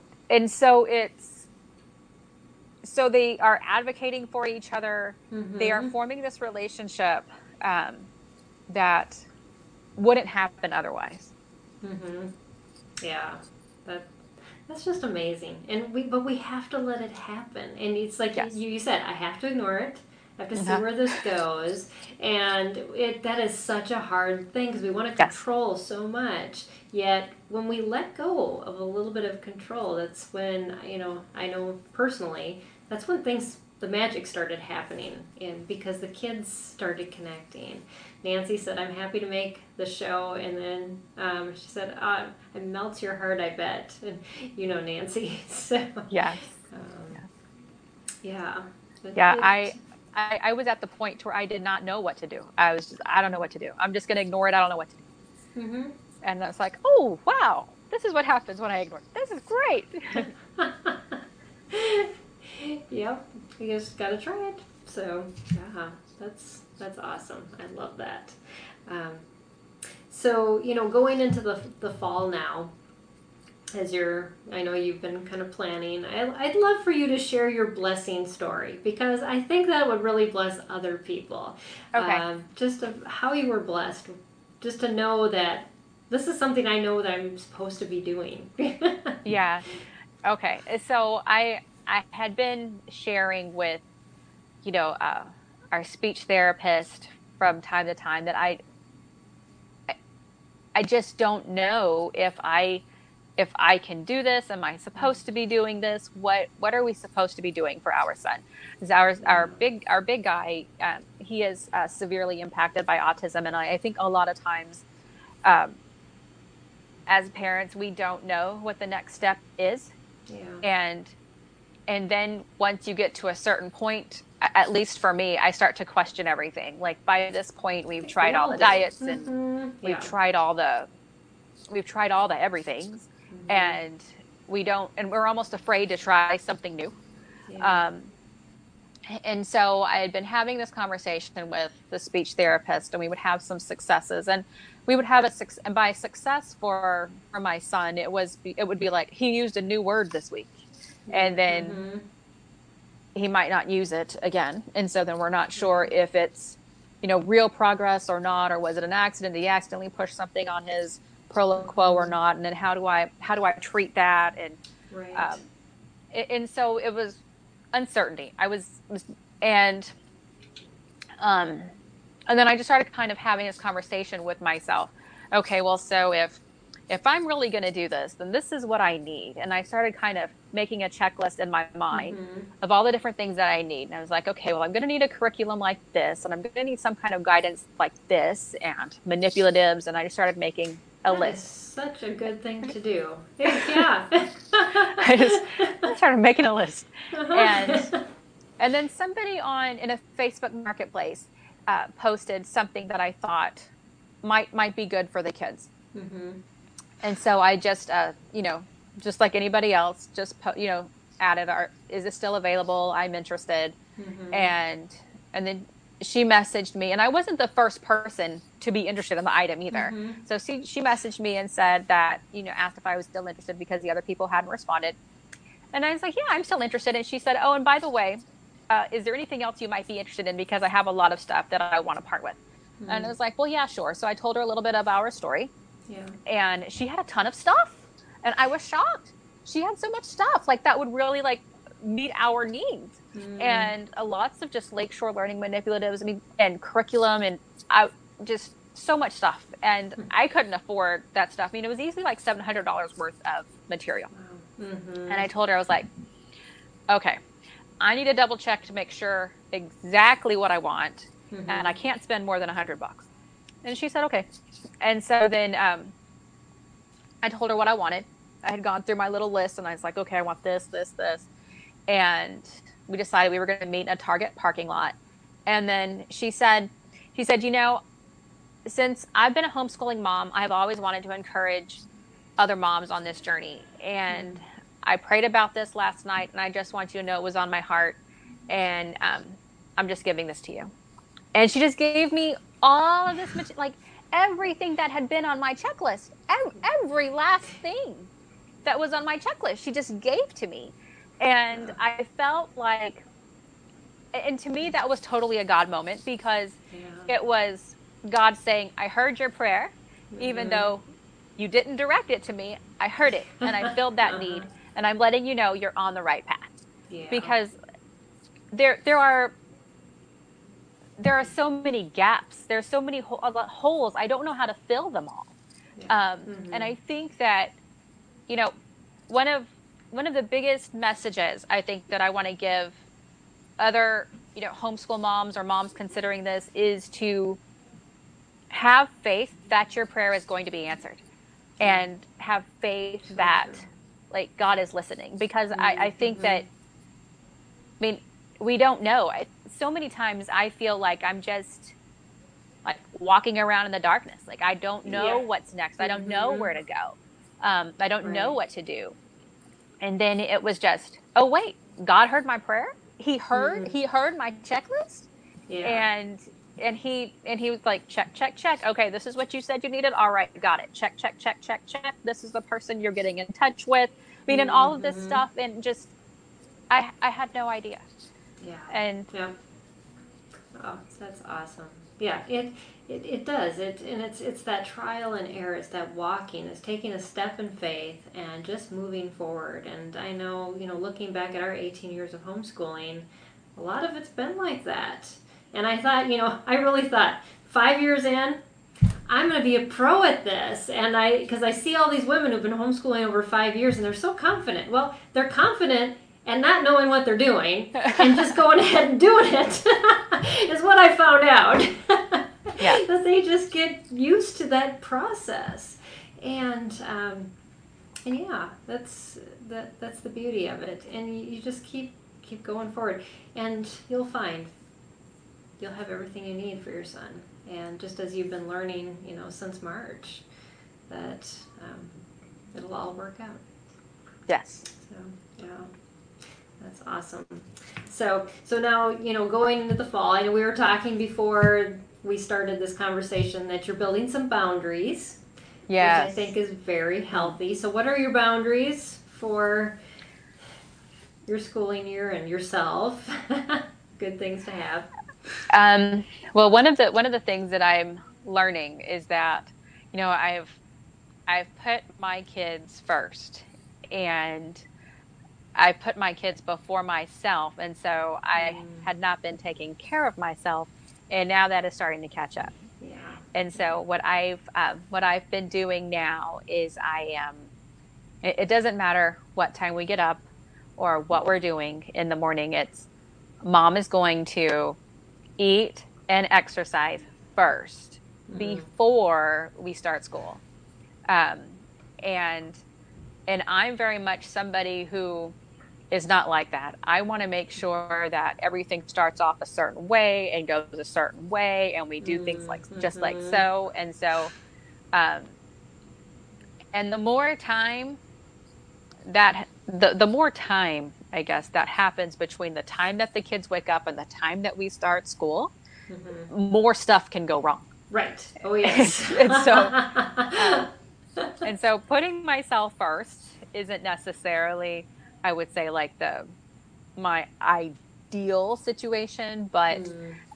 Speaker 2: And so they are advocating for each other. They are
Speaker 1: Mm-hmm.
Speaker 2: forming this relationship, um, that wouldn't happen otherwise.
Speaker 1: Mm-hmm. Yeah. That that's just amazing. But we have to let it happen. And it's like you,
Speaker 2: Yes.
Speaker 1: you said, I have to ignore it. I have to see
Speaker 2: Uh-huh.
Speaker 1: where this goes. And that is such a hard thing because we want to
Speaker 2: Yes.
Speaker 1: control so much. Yet when we let go of a little bit of control, that's when, I know personally, that's when the magic started happening. And because the kids started connecting. Nancy said, I'm happy to make the show. And then she said, it melts your heart, I bet. And Nancy. So,
Speaker 2: Yes.
Speaker 1: um,
Speaker 2: Yes.
Speaker 1: yeah. But
Speaker 2: Yeah. I was at the point where I did not know what to do. I don't know what to do. I'm just going to ignore it. I don't know what to do.
Speaker 1: Mm-hmm.
Speaker 2: And it's like, oh, wow, this is what happens when I ignore it. This is great.
Speaker 1: Yep. You just got to try it. So, yeah, that's awesome. I love that. Um, so, going into the fall now, I know you've been kind of planning. I'd love for you to share your blessing story because I think that would really bless other people.
Speaker 2: Okay.
Speaker 1: Just of how you were blessed, just to know that this is something I know that I'm supposed to be doing.
Speaker 2: Yeah. Okay. So I had been sharing with, you know, our speech therapist from time to time that I just don't know if I can do this. Am I supposed to be doing this? What are we supposed to be doing for our son? Because our big guy, he is severely impacted by autism, and I think a lot of times, um, as parents, we don't know what the next step is,
Speaker 1: Yeah.
Speaker 2: and then once you get to a certain point, at least for me, I start to question everything. Like by this point, we've
Speaker 1: We
Speaker 2: tried all
Speaker 1: all
Speaker 2: the
Speaker 1: do.
Speaker 2: diets and we've
Speaker 1: Yeah.
Speaker 2: tried all the we've tried all the everythings, and we're almost afraid to try something new.
Speaker 1: Yeah.
Speaker 2: Um, and so I had been having this conversation with the speech therapist, and we would have some successes, and we would have and by success for my son, it would be like he used a new word this week, and then he might not use it again, and so then we're not sure if it's real progress or not, or was it an accident? Did he accidentally push something on his Proloquo or not? And then how do I treat that?
Speaker 1: Right.
Speaker 2: And so it was uncertainty. And um, and then I just started kind of having this conversation with myself. Okay, well, so if I'm really going to do this, then this is what I need. And I started kind of making a checklist in my mind of all the different things that I need. And I was like, okay, well, I'm going to need a curriculum like this, and I'm going to need some kind of guidance like this, and manipulatives. And I just started making a
Speaker 1: That is
Speaker 2: list.
Speaker 1: such a good thing to do. Yeah.
Speaker 2: I started making a list. And then somebody in a Facebook marketplace posted something that I thought might be good for the kids. And so I just, just like anybody else, just added, is this still available? I'm interested. And then she messaged me, and I wasn't the first person to be interested in the item either. So she messaged me and said that, asked if I was still interested because the other people hadn't responded. And I was like, yeah, I'm still interested. And she said, oh, and by the way, is there anything else you might be interested in? Because I have a lot of stuff that I want to part with. And I was like, well, yeah, sure. So I told her a little bit of our story.
Speaker 1: Yeah.
Speaker 2: And she had a ton of stuff. And I was shocked. She had so much stuff like that would really meet our needs. And lots of just Lakeshore learning manipulatives, and curriculum, and just so much stuff. And I couldn't afford that stuff. It was easily like $700 worth of material. And I told her, I was like, okay, I need to double check to make sure exactly what I want. And I can't spend more than $100. And she said, okay. And so then I told her what I wanted. I had gone through my little list, and I was like, okay, I want this, this, this. And we decided we were going to meet in a Target parking lot. And then she said, since I've been a homeschooling mom, I've always wanted to encourage other moms on this journey. And I prayed about this last night, and I just want you to know it was on my heart. And I'm just giving this to you. And she just gave me all of this, everything that had been on my checklist, every last thing that was on my checklist, she just gave to me. And I felt like, and to me, that was totally a God moment, because it was God saying, I heard your prayer, even though you didn't direct it to me. I heard it, and I filled that need, and I'm letting you know you're on the right path. Because there are so many gaps. There's so many holes. I don't know how to fill them all. And I think that, one of the biggest messages I think that I want to give other, homeschool moms or moms considering this is to have faith that your prayer is going to be answered, and have faith that God is listening, because I think that, we don't know. So many times I feel like I'm just walking around in the darkness. I don't know what's next. I don't know where to go. I don't know what to do. And then it was just, oh wait, God heard my prayer. He heard my checklist. And he was like, check, check, check. Okay, this is what you said you needed. All right, got it. Check, check, check, check, check. This is the person you're getting in touch with. And all of this stuff, and just I had no idea.
Speaker 1: Yeah.
Speaker 2: And
Speaker 1: oh, that's awesome. Yeah, it does. It's that trial and error. It's that walking. It's taking a step in faith and just moving forward. And I know, looking back at our 18 years of homeschooling, a lot of it's been like that. And I thought, I really thought 5 years in, I'm going to be a pro at this. And because I see all these women who've been homeschooling over 5 years and they're so confident. Well, they're confident and not knowing what they're doing and just going ahead and doing it is what I found out.
Speaker 2: Yeah.
Speaker 1: That they just get used to that process. And yeah, that's the beauty of it. And you just keep going forward. And you'll find you'll have everything you need for your son. And just as you've been learning, since March, that it'll all work out.
Speaker 2: Yes.
Speaker 1: So, yeah, that's awesome. So now, going into the fall, I know we were talking before we started this conversation that you're building some boundaries,
Speaker 2: yes,
Speaker 1: which I think is very healthy. So what are your boundaries for your schooling year and yourself? Good things to have.
Speaker 2: Well, one of the things that I'm learning is that, I've put my kids first, and I put my kids before myself, and so I had not been taking care of myself, and now that is starting to catch up.
Speaker 1: Yeah.
Speaker 2: And so what I've been doing now is it doesn't matter what time we get up or what we're doing in the morning. It's mom is going to eat and exercise first before we start school. And I'm very much somebody who is not like that. I want to make sure that everything starts off a certain way and goes a certain way, and we do things just like so. And so, and the more time the more time, I guess, that happens between the time that the kids wake up and the time that we start school, more stuff can go wrong.
Speaker 1: Right. Oh, yes.
Speaker 2: And so putting myself first isn't necessarily, I would say, like my ideal situation, but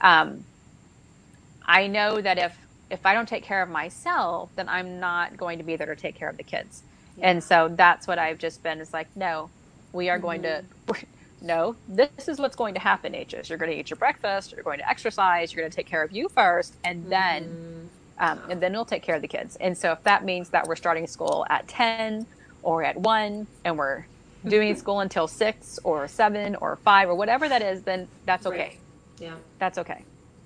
Speaker 2: I know that if I don't take care of myself, then I'm not going to be there to take care of the kids. Yeah. And so that's what I've just been, is like, no, we are going to, no, this is what's going to happen, Aegis. You're going to eat your breakfast, you're going to exercise, you're going to take care of you first, and then we'll take care of the kids. And so if that means that we're starting school at 10 or at 1 and we're doing school until 6 or 7 or 5 or whatever that is, then that's okay.
Speaker 1: Right. Yeah.
Speaker 2: That's okay.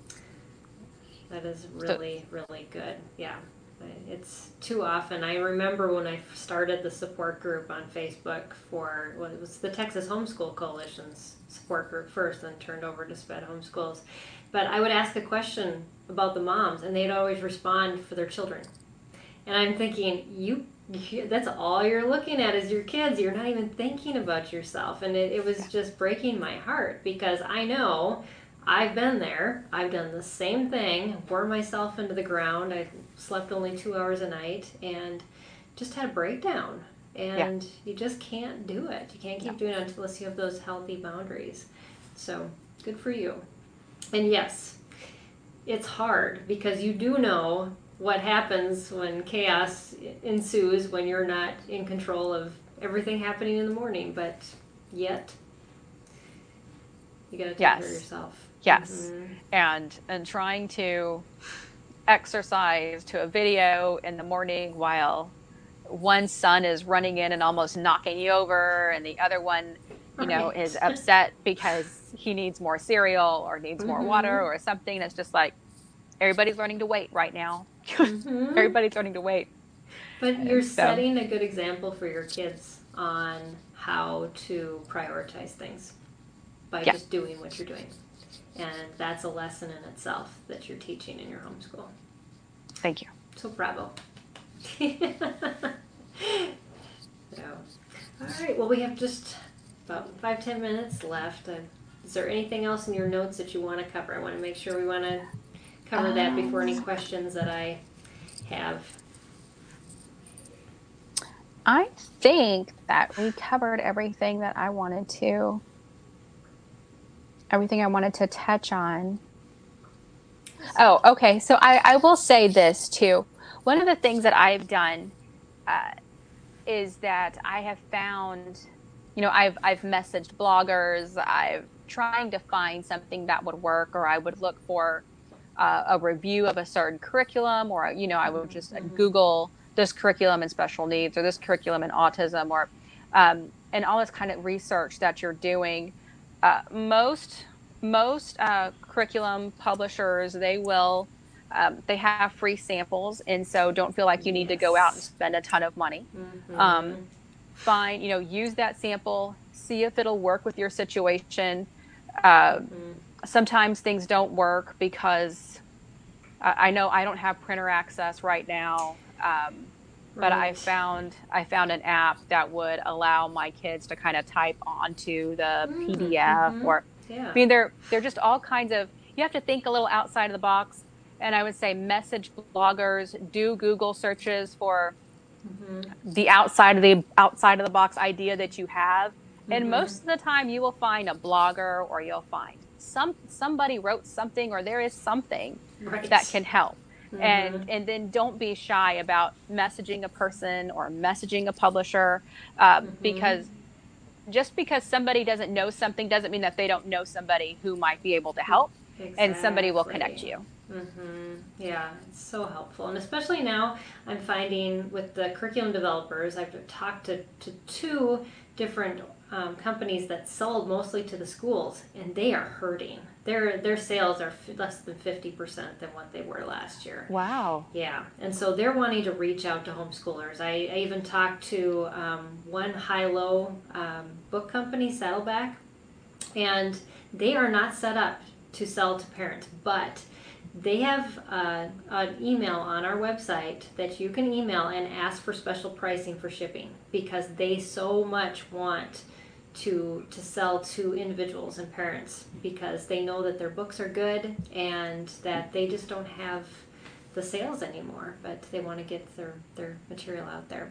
Speaker 1: That is really, really good. Yeah. It's too often. I remember when I started the support group on Facebook for, it was the Texas Homeschool Coalition's support group first, then turned over to SPED Homeschools. But I would ask a question about the moms, and they'd always respond for their children. And I'm thinking, that's all you're looking at is your kids. You're not even thinking about yourself. And it was just breaking my heart, because I know I've been there. I've done the same thing, wore myself into the ground. I slept only 2 hours a night and just had a breakdown. And you just can't do it. You can't keep doing it unless you have those healthy boundaries. So good for you. And yes, it's hard, because you do know what happens when chaos ensues, when you're not in control of everything happening in the morning, but yet you got to take care of yourself.
Speaker 2: Yes. And trying to exercise to a video in the morning while one son is running in and almost knocking you over, and the other one, is upset because he needs more cereal or needs more water or something. It's just like, everybody's learning to wait right now. Everybody's learning to wait.
Speaker 1: But you're setting a good example for your kids on how to prioritize things by just doing what you're doing. And that's a lesson in itself that you're teaching in your homeschool.
Speaker 2: Thank you.
Speaker 1: So bravo. All right, well, we have just about 5-10 minutes left. Is there anything else in your notes that you want to cover? I want to make sure we want to cover that before any questions that I have.
Speaker 2: I think that we covered everything that I wanted to touch on. Oh, okay. So I will say this too. One of the things that I've done uh, is that I have found, I've messaged bloggers. I've trying to find something that would work, or I would look for a review of a certain curriculum, or I would just Google this curriculum in special needs or this curriculum in autism, or and all this kind of research that you're doing. Most curriculum publishers, they have free samples, and so don't feel like you need to go out and
Speaker 1: Yes.
Speaker 2: spend a ton of money.
Speaker 1: Mm-hmm.
Speaker 2: Um, use that sample, see if it'll work with your situation. Uh,
Speaker 1: Mm-hmm.
Speaker 2: Sometimes things don't work because I know I don't have printer access right now. But
Speaker 1: Right.
Speaker 2: I found an app that would allow my kids to kind of type onto the PDF,
Speaker 1: Mm-hmm.
Speaker 2: or
Speaker 1: Yeah.
Speaker 2: I mean they're just all kinds of, you have to think a little outside of the box. And I would say message bloggers, do Google searches for
Speaker 1: Mm-hmm.
Speaker 2: the outside of the box idea that you have. And
Speaker 1: Mm-hmm.
Speaker 2: most of the time you will find a blogger, or you'll find somebody wrote something, or there is something that
Speaker 1: Right.
Speaker 2: can help.
Speaker 1: Mm-hmm.
Speaker 2: And then don't be shy about messaging a person or messaging a publisher,
Speaker 1: Mm-hmm.
Speaker 2: because just because somebody doesn't know something doesn't mean that they don't know somebody who might be able to help, and somebody will connect
Speaker 1: Exactly.
Speaker 2: you.
Speaker 1: Yeah, it's so helpful. And especially now, I'm finding with the curriculum developers, I've talked to two different companies that sold mostly to the schools, and they are hurting. Their sales are less than 50% than what they were last year.
Speaker 2: Wow.
Speaker 1: Yeah, and so they're wanting to reach out to homeschoolers. I even talked to one high-low book company, Saddleback, and they are not set up to sell to parents, but they have an email on our website that you can email and ask for special pricing for shipping, because they so much want to sell to individuals and parents, because they know that their books are good and that they just don't have the sales anymore, but they want to get their material out there.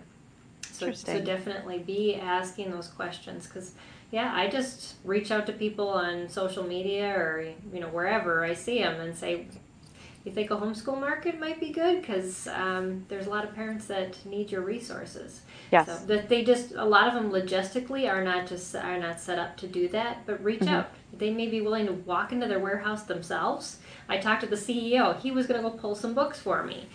Speaker 1: So
Speaker 2: Interesting.
Speaker 1: definitely be asking those questions, because yeah, I just reach out to people on social media, or wherever I see them, and say, you think a homeschool market might be good, because there's a lot of parents that need your resources. So
Speaker 2: Yes.
Speaker 1: that they just, a lot of them logistically are not set up to do that. But reach
Speaker 2: Hmm.
Speaker 1: out. They may be willing to walk into their warehouse themselves. I talked to the CEO. He was going to go pull some books for me,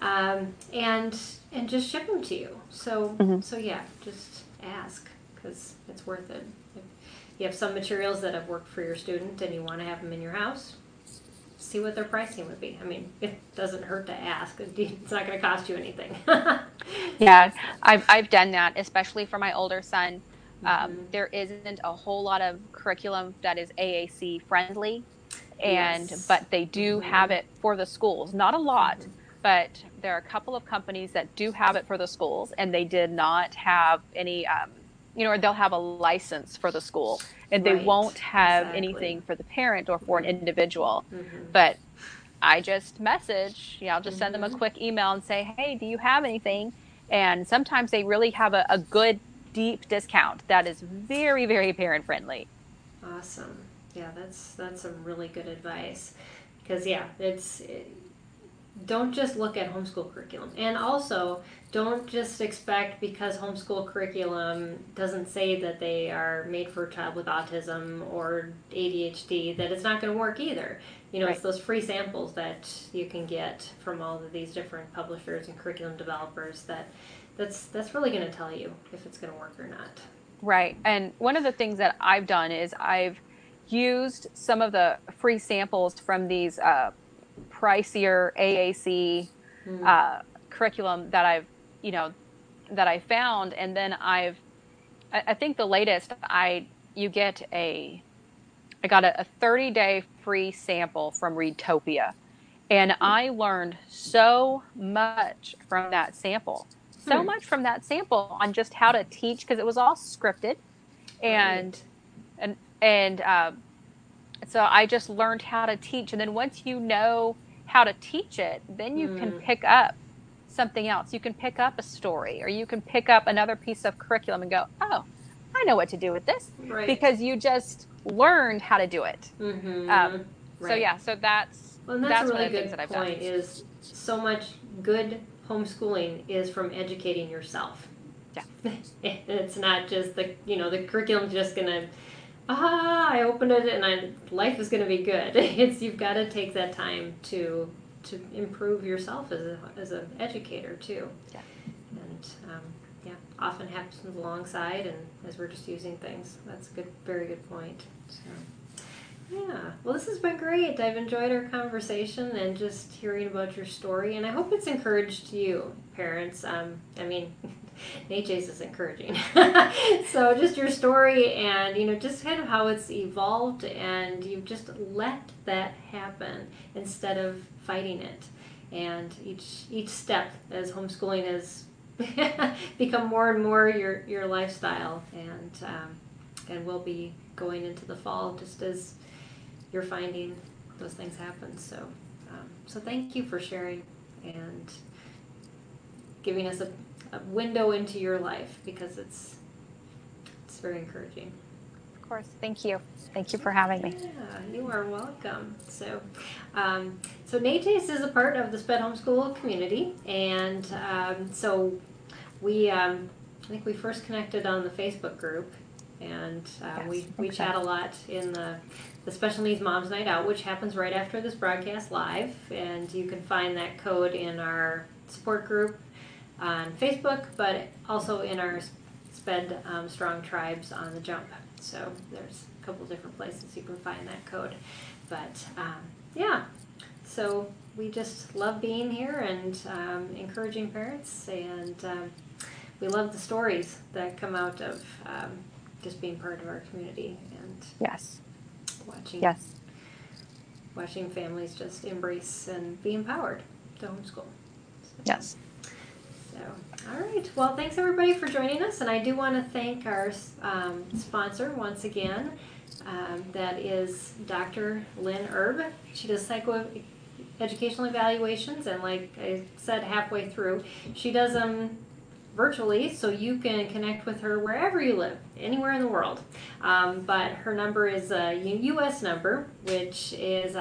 Speaker 1: and just ship them to you.
Speaker 2: Hmm.
Speaker 1: So yeah, just ask, because it's worth it. If you have some materials that have worked for your student and you want to have them in your house, see what their pricing would be. I mean, it doesn't hurt to ask. It's not going to cost you anything.
Speaker 2: Yeah, I've done that, especially for my older son.
Speaker 1: Mm-hmm.
Speaker 2: There isn't a whole lot of curriculum that is AAC friendly,
Speaker 1: Yes.
Speaker 2: but they do
Speaker 1: Mm-hmm.
Speaker 2: have it for the schools. Not a lot,
Speaker 1: Mm-hmm.
Speaker 2: but there are a couple of companies that do have it for the schools, and they did not have any, or they'll have a license for the school, and they
Speaker 1: Right.
Speaker 2: won't have
Speaker 1: Exactly.
Speaker 2: anything for the parent or for an
Speaker 1: Mm-hmm.
Speaker 2: individual.
Speaker 1: Mm-hmm.
Speaker 2: But I just message, I'll just send them a
Speaker 1: Mm-hmm.
Speaker 2: quick email and say, hey, do you have anything? And sometimes they really have a good, deep discount that is very, very parent friendly.
Speaker 1: Awesome. Yeah, that's some really good advice. Because yeah, don't just look at homeschool curriculum, and also don't just expect, because homeschool curriculum doesn't say that they are made for a child with autism or ADHD, that it's not going to work either. It's
Speaker 2: Right.
Speaker 1: those free samples that you can get from all of these different publishers and curriculum developers, that's really going to tell you if it's going to work or not.
Speaker 2: Right. And one of the things that I've done is I've used some of the free samples from these pricier AAC
Speaker 1: Mm.
Speaker 2: uh, curriculum that you know, I found, and then I think the latest you get I got a 30-day free sample from Readtopia. And I learned so much from that sample, so
Speaker 1: Hmm.
Speaker 2: much from that sample on just how to teach, because it was all scripted. And,
Speaker 1: Right.
Speaker 2: and so I just learned how to teach. And then once you know how to teach it, then you can
Speaker 1: Hmm.
Speaker 2: pick up something else. You can pick up a story, or you can pick up another piece of curriculum and go, oh, I know what to do with this,
Speaker 1: Right.
Speaker 2: because you just learned how to do it.
Speaker 1: Mm-hmm.
Speaker 2: Um, so
Speaker 1: Right.
Speaker 2: yeah, so
Speaker 1: Well, and that's a
Speaker 2: that's one
Speaker 1: really
Speaker 2: of the things
Speaker 1: good
Speaker 2: that I've done.
Speaker 1: point, is so much good homeschooling is from educating yourself.
Speaker 2: Yeah.
Speaker 1: It's not just the curriculum's just gonna, I opened it and life is gonna be good. It's, you've got to take that time to improve yourself as an educator too.
Speaker 2: Yeah.
Speaker 1: And yeah, often happens alongside, and as we're just using things. That's a very good point. So. Yeah, well, this has been great. I've enjoyed our conversation and just hearing about your story, and I hope it's encouraged you, parents. I mean, NHA's is encouraging. So just your story, and just kind of how it's evolved, and you've just let that happen instead of fighting it. And each step as homeschooling has become more and more your lifestyle, and will be going into the fall, just as you're finding those things happen. So, so thank you for sharing and giving us a window into your life, because it's very encouraging.
Speaker 2: Of course. Thank you. Thank you for having me.
Speaker 1: Yeah, you are welcome. So, so NATACE is a part of the SPED Homeschool community, and so we, I think we first connected on the Facebook group, and
Speaker 2: Yes,
Speaker 1: we chat a lot in the Special Needs Moms Night Out, which happens right after this broadcast live, and you can find that code in our support group on Facebook, but also in our SPED Strong Tribes on the Jump. So there's a couple different places you can find that code. But yeah, so we just love being here and encouraging parents, and we love the stories that come out of just being part of our community, and
Speaker 2: Yes.
Speaker 1: watching families just embrace and be empowered to homeschool. So,
Speaker 2: Yes.
Speaker 1: So, all right. Well, thanks everybody for joining us, and I do want to thank our sponsor once again. That is Dr. Lynn Erb. She does psychoeducational evaluations, and like I said halfway through, she does them virtually, so you can connect with her wherever you live, anywhere in the world. But her number is a U.S. number, which is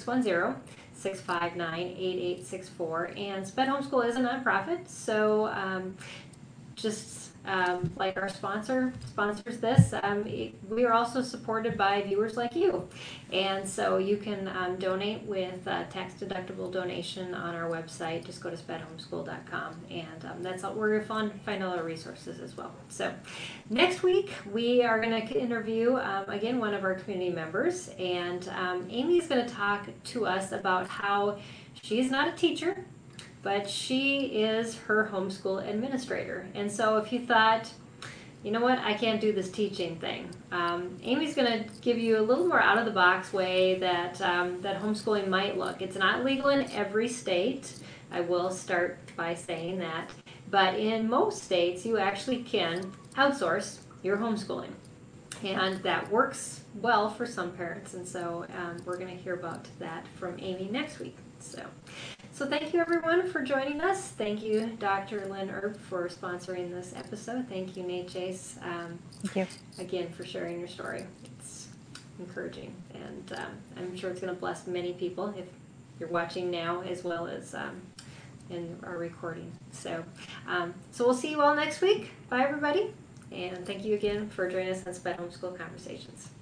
Speaker 1: 610-659-8864. And SPED Homeschool is a nonprofit, so just like our sponsors this, we are also supported by viewers like you. And so you can donate with tax-deductible donation on our website. Just go to spedhomeschool.com, and that's where you'll find all our resources as well. So next week, we are going to interview, again, one of our community members, and Amy is going to talk to us about how she's not a teacher, but she is her homeschool administrator. And so if you thought, you know what, I can't do this teaching thing, Amy's going to give you a little more out-of-the-box way that homeschooling might look. It's not legal in every state. I will start by saying that. But in most states, you actually can outsource your homeschooling. And that works well for some parents. And so we're going to hear about that from Amy next week. So thank you everyone for joining us. Thank you, Dr. Lynn Erb, for sponsoring this episode. Thank you, Nate Chase,
Speaker 2: Thank you.
Speaker 1: again, for sharing your story. It's encouraging, and I'm sure it's going to bless many people if you're watching now as well as in our recording. So we'll see you all next week. Bye, everybody, and thank you again for joining us on SPED Homeschool Conversations.